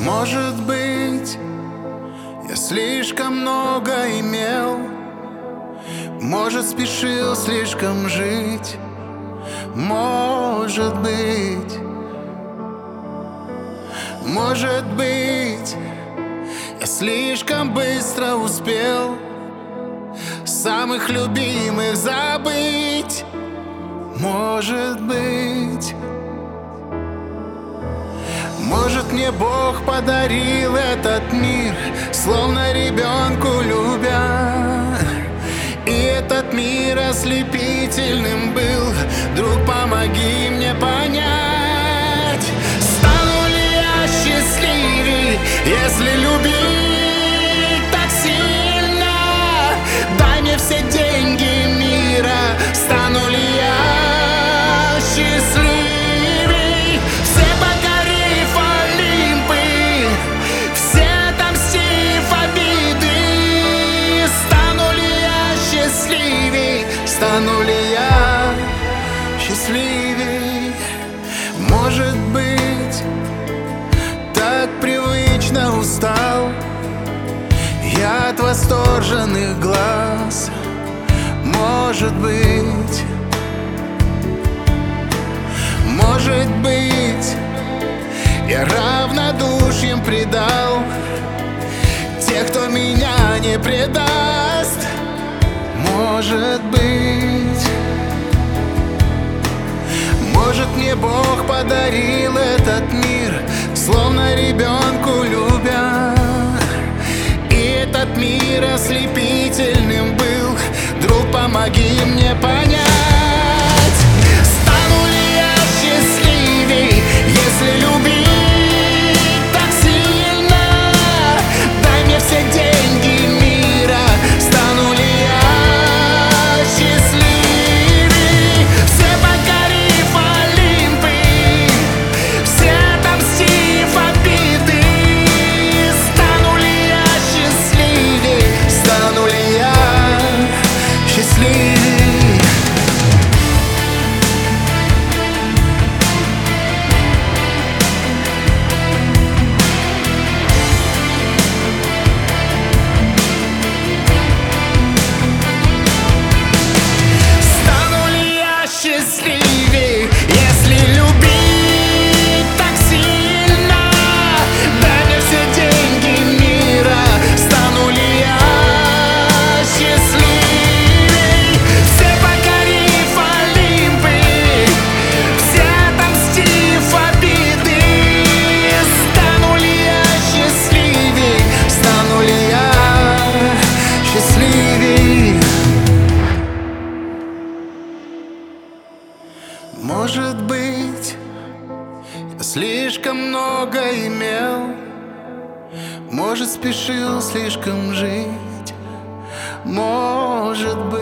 Может быть, я слишком много имел, может, спешил слишком жить. Может быть, я слишком быстро успел самых любимых забыть. Может быть, мне Бог подарил этот мир, словно ребенку любя. И этот мир ослепительным был. Друг, помоги мне понять, стану ли я счастливей, если любить так сильно? Дай мне все деньги мира, стану ли я счастливей? Все покорив Олимпы, все отомстив обиды, стану ли я счастливей? Стану ли я счастливей? Может быть, так привычно устал я от восторженных глаз. Может быть, я равнодушием предал тех, кто меня не предаст. Может быть, мне Бог подарил этот мир, словно ребенку любя. И этот мир ослепительным был. Друг, помоги мне понять, стану ли я счастливей, если любить так сильно? Дай мне все деньги мира, стану ли я счастливей? Все покорив Олимпы, все отомстив обиды, стану ли я счастливей? Стану ли я счастливей? Счастливей, если любить так сильно? Дай мне все деньги мира, стану ли я счастливей? Все покорив Олимпы, все отомстив обиды, стану ли я счастливей? Стану ли я счастливей? Может быть, я слишком много имел, может, спешил слишком жить. Может быть,